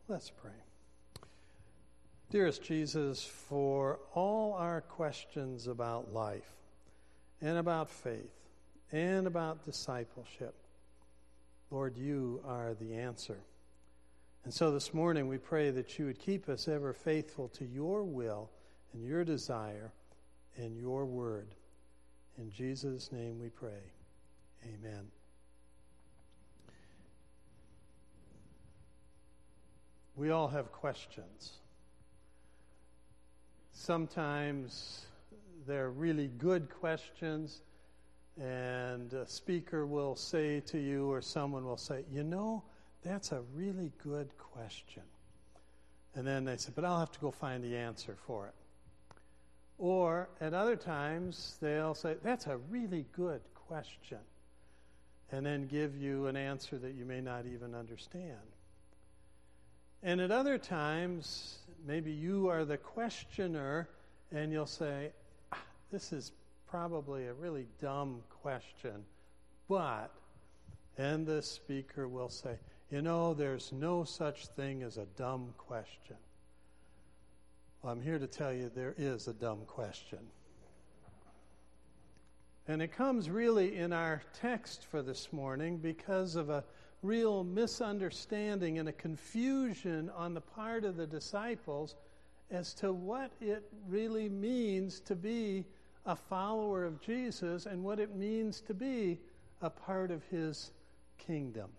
Let's pray. Dearest Jesus, for all our questions about life and about faith and about discipleship, Lord, you are the answer. And so this morning we pray that you would keep us ever faithful to your will and your desire and your word. In Jesus' name we pray. Amen. We all have questions. Sometimes they're really good questions, and a speaker will say to you, or someone will say, that's a really good question. And then they say, but I'll have to go find the answer for it. Or at other times, they'll say, that's a really good question, and then give you an answer that you may not even understand. And at other times, maybe you are the questioner, and you'll say, this is probably a really dumb question, but, and the speaker will say, there's no such thing as a dumb question. Well, I'm here to tell you there is a dumb question. And it comes really in our text for this morning because of a real misunderstanding and a confusion on the part of the disciples as to what it really means to be a follower of Jesus and what it means to be a part of his kingdom.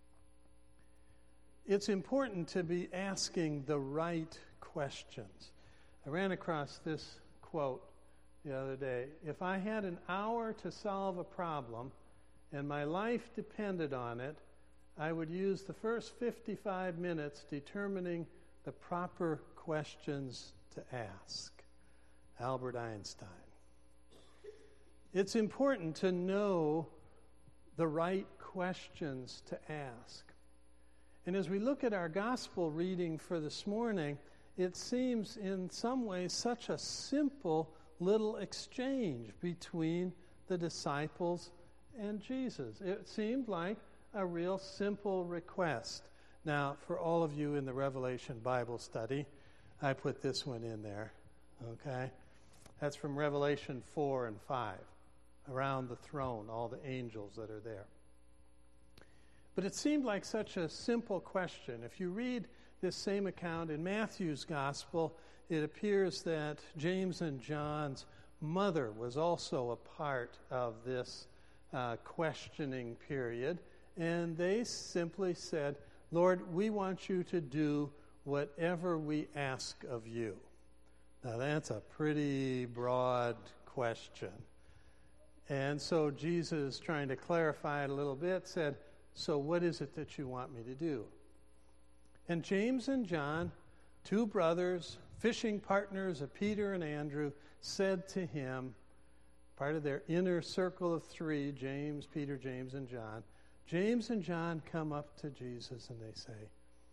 It's important to be asking the right questions. I ran across this quote the other day. If I had an hour to solve a problem and my life depended on it, I would use the first 55 minutes determining the proper questions to ask. Albert Einstein. It's important to know the right questions to ask. And as we look at our gospel reading for this morning, it seems in some ways such a simple little exchange between the disciples and Jesus. It seemed like a real simple request. Now, for all of you in the Revelation Bible study, I put this one in there, okay? That's from Revelation 4 and 5, around the throne, all the angels that are there. But it seemed like such a simple question. If you read this same account in Matthew's Gospel, it appears that James and John's mother was also a part of this questioning period. And they simply said, Lord, we want you to do whatever we ask of you. Now, that's a pretty broad question. And so Jesus, trying to clarify it a little bit, said, so what is it that you want me to do? And James and John, two brothers, fishing partners of Peter and Andrew, said to him, part of their inner circle of three, James, Peter, James, and John, James and John come up to Jesus and they say,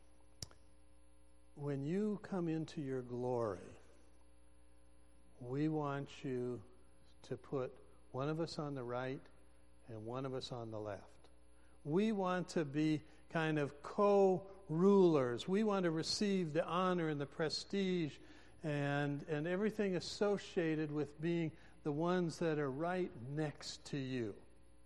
when you come into your glory, we want you to put one of us on the right and one of us on the left. We want to be kind of co-rulers. We want to receive the honor and the prestige and everything associated with being the ones that are right next to you.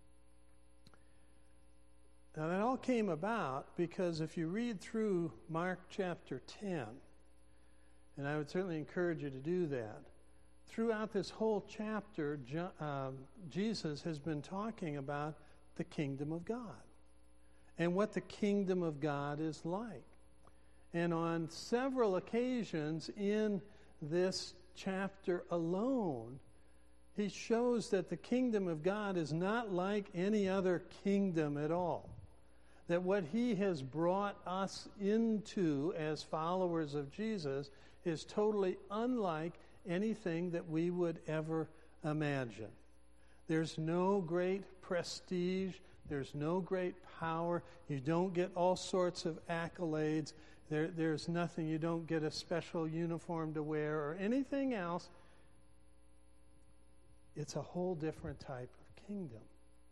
Now, that all came about because if you read through Mark chapter 10, and I would certainly encourage you to do that, throughout this whole chapter, Jesus has been talking about the kingdom of God and what the kingdom of God is like. And on several occasions in this chapter alone, he shows that the kingdom of God is not like any other kingdom at all. That what he has brought us into as followers of Jesus is totally unlike anything that we would ever imagine. There's no great prestige. There's no great power. You don't get all sorts of accolades. There's nothing. You don't get a special uniform to wear or anything else. It's a whole different type of kingdom.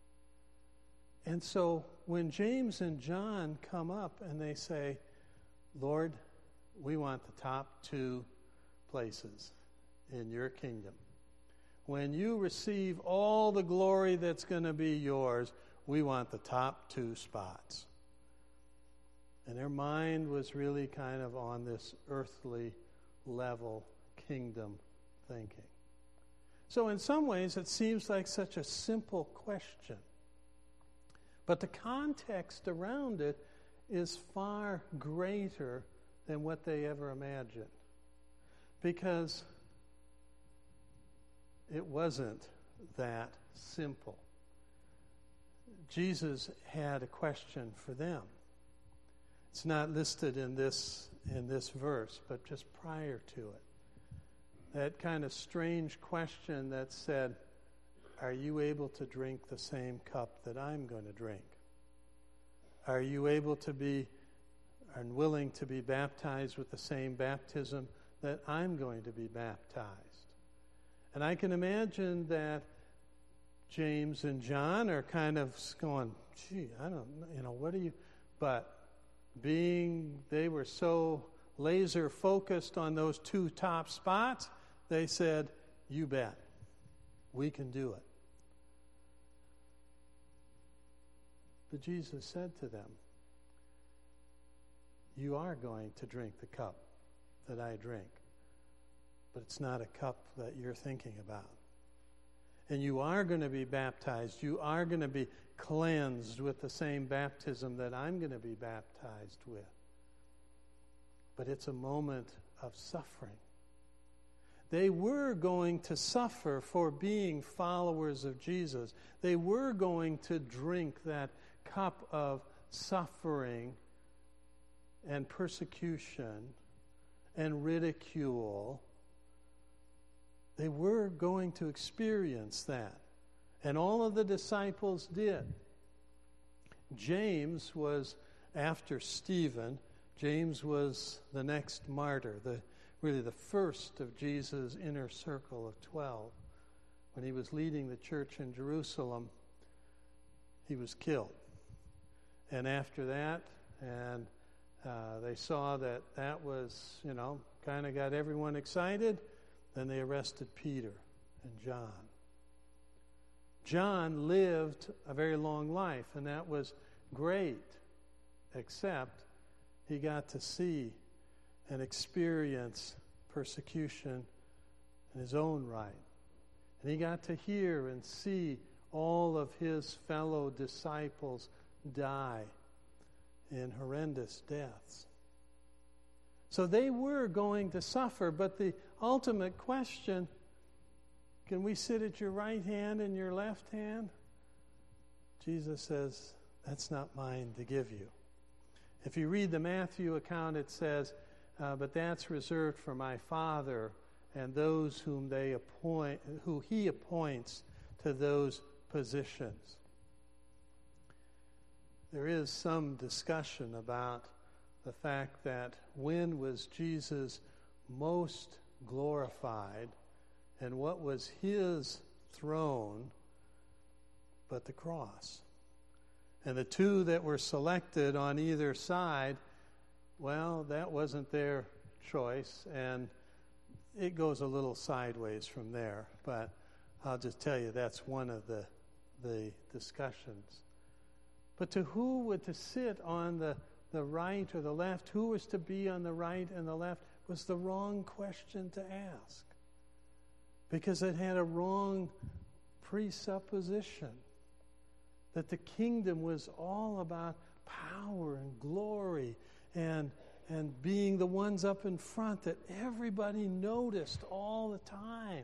And so when James and John come up and they say, Lord, we want the top 2 places in your kingdom. When you receive all the glory that's going to be yours, we want the top 2 spots. And their mind was really kind of on this earthly level kingdom thinking. So in some ways, it seems like such a simple question. But the context around it is far greater than what they ever imagined. Because it wasn't that simple. Jesus had a question for them. It's not listed in this verse, but just prior to it. That kind of strange question that said, are you able to drink the same cup that I'm going to drink? Are you able to be and willing to be baptized with the same baptism that I'm going to be baptized? And I can imagine that James and John are kind of going, gee, I don't know, what are you... But they were so laser focused on those 2 top spots, they said, you bet, we can do it. But Jesus said to them, you are going to drink the cup that I drink, but it's not a cup that you're thinking about. And you are going to be baptized. You are going to be cleansed with the same baptism that I'm going to be baptized with. But it's a moment of suffering. They were going to suffer for being followers of Jesus. They were going to drink that cup of suffering and persecution and ridicule. They were going to experience that. And all of the disciples did. James was, after Stephen, James was the next martyr, really the first of Jesus' inner circle of 12. When he was leading the church in Jerusalem, he was killed. And after that, and they saw that was, kind of got everyone excited, then they arrested Peter and John. John lived a very long life, and that was great, except he got to see and experience persecution in his own right. And he got to hear and see all of his fellow disciples die in horrendous deaths. So they were going to suffer, but the ultimate question, can we sit at your right hand and your left hand? Jesus says, that's not mine to give you. If you read the Matthew account, it says, but that's reserved for my Father and those who he appoints to those positions. There is some discussion about the fact that when was Jesus most glorified and what was his throne but the cross. And the 2 that were selected on either side, well, that wasn't their choice, and it goes a little sideways from there. But I'll just tell you that's one of the discussions. But to who would to sit on the right or the left, who was to be on the right and the left, was the wrong question to ask. Because it had a wrong presupposition that the kingdom was all about power and glory and being the ones up in front that everybody noticed all the time.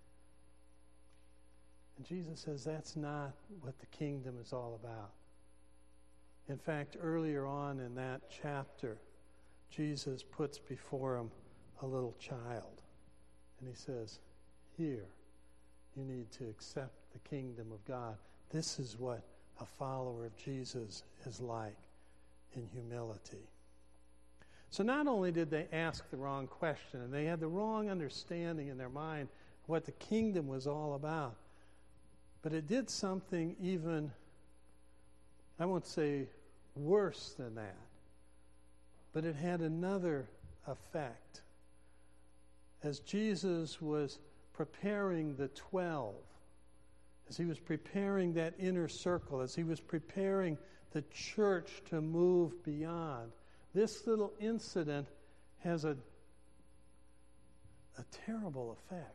And Jesus says that's not what the kingdom is all about. In fact, earlier on in that chapter, Jesus puts before him a little child. And he says, here, you need to accept the kingdom of God. This is what a follower of Jesus is like in humility. So not only did they ask the wrong question, and they had the wrong understanding in their mind what the kingdom was all about, but it did something even, I won't say worse than that. But it had another effect. As Jesus was preparing the 12, as he was preparing that inner circle, as he was preparing the church to move beyond, this little incident has a terrible effect.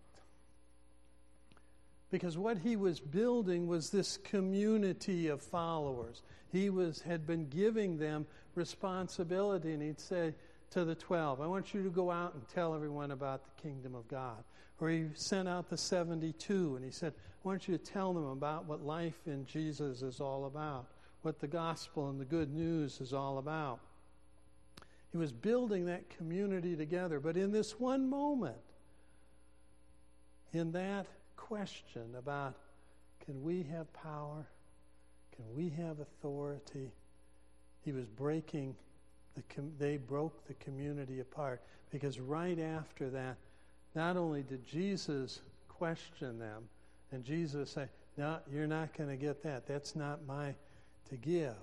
Because what he was building was this community of followers. He had been giving them responsibility, and he'd say to the 12, I want you to go out and tell everyone about the kingdom of God. Or he sent out the 72, and he said, I want you to tell them about what life in Jesus is all about, what the gospel and the good news is all about. He was building that community together. But in this one moment, in that question about can we have power, can we have authority, he was they broke the community apart. Because right after that, not only did Jesus question them, and Jesus say, no, you're not going to get that. That's not my to give.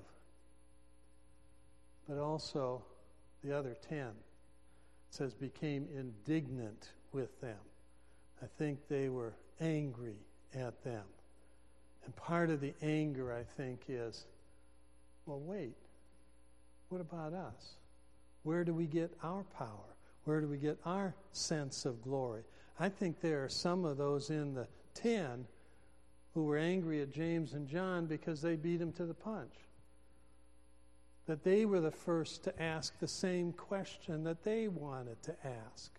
But also, the other 10, it says, became indignant with them. I think they were angry at them. And part of the anger, I think, is, well, wait, what about us? Where do we get our power? Where do we get our sense of glory? I think there are some of those in the 10 who were angry at James and John because they beat him to the punch. That they were the first to ask the same question that they wanted to ask.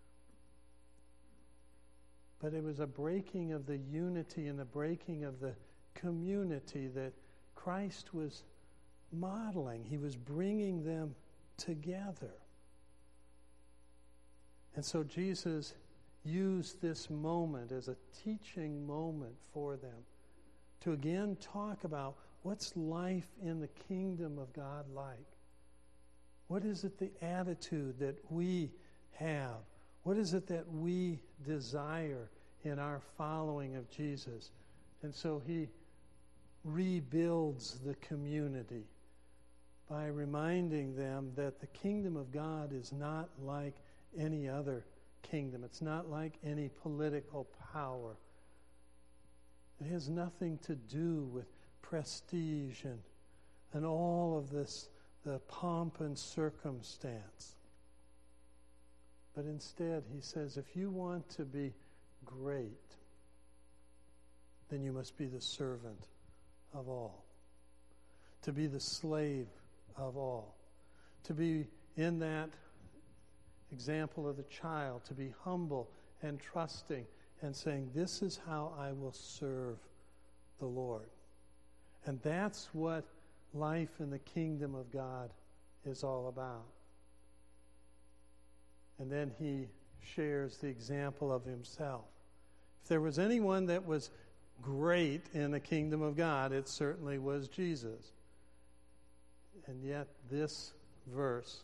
But it was a breaking of the unity and the breaking of the community that Christ was modeling. He was bringing them together. And so Jesus used this moment as a teaching moment for them to again talk about what's life in the kingdom of God like? What is it, the attitude that we have? What is it that we desire in our following of Jesus? And so he rebuilds the community by reminding them that the kingdom of God is not like any other kingdom. It's not like any political power. It has nothing to do with prestige and all of this, the pomp and circumstance. But instead, he says, if you want to be great, then you must be the servant of all. To be the slave of all. To be in that example of the child, to be humble and trusting and saying, this is how I will serve the Lord. And that's what life in the kingdom of God is all about. And then he shares the example of himself. If there was anyone that was great in the kingdom of God, it certainly was Jesus. And yet this verse,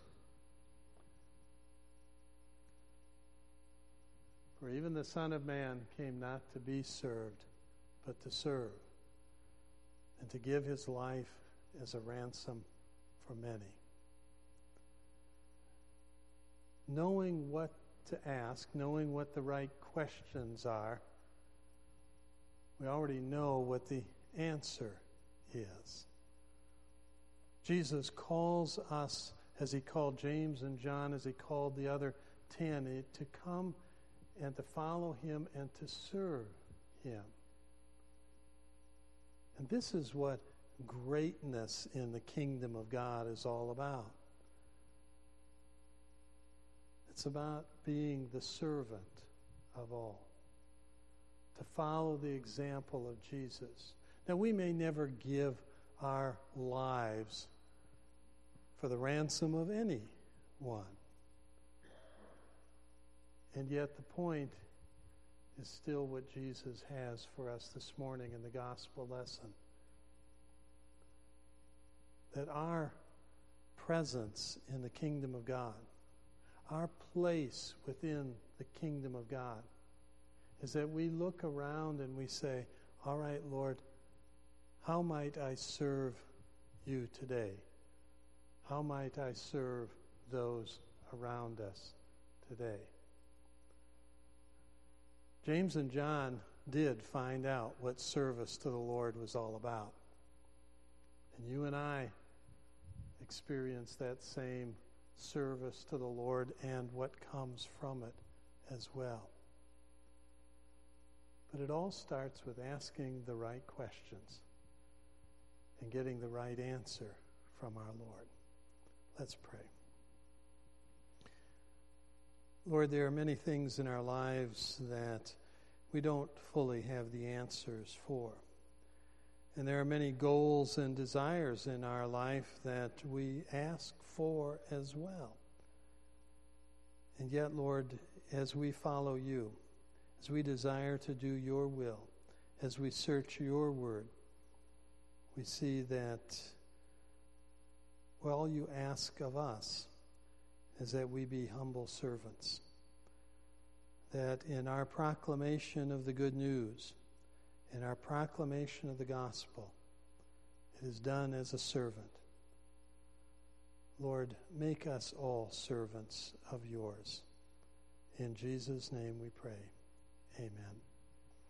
for even the Son of Man came not to be served, but to serve, and to give his life as a ransom for many. Knowing what to ask, knowing what the right questions are, we already know what the answer is. Jesus calls us, as he called James and John, as he called the other 10, to come and to follow him and to serve him. And this is what greatness in the kingdom of God is all about. It's about being the servant of all. To follow the example of Jesus. Now, we may never give our lives for the ransom of anyone. And yet the point is still what Jesus has for us this morning in the gospel lesson. That our presence in the kingdom of God, our place within the kingdom of God, is that we look around and we say, all right, Lord, how might I serve you today? How might I serve those around us today. James and John did find out what service to the Lord was all about. And you and I experience that same service to the Lord and what comes from it as well. But it all starts with asking the right questions and getting the right answer from our Lord. Let's pray. Lord, there are many things in our lives that we don't fully have the answers for. And there are many goals and desires in our life that we ask for as well. And yet, Lord, as we follow you, as we desire to do your will, as we search your word, we see that all you ask of us is that we be humble servants. That in our proclamation of the good news, in our proclamation of the gospel, it is done as a servant. Lord, make us all servants of yours. In Jesus' name we pray. Amen.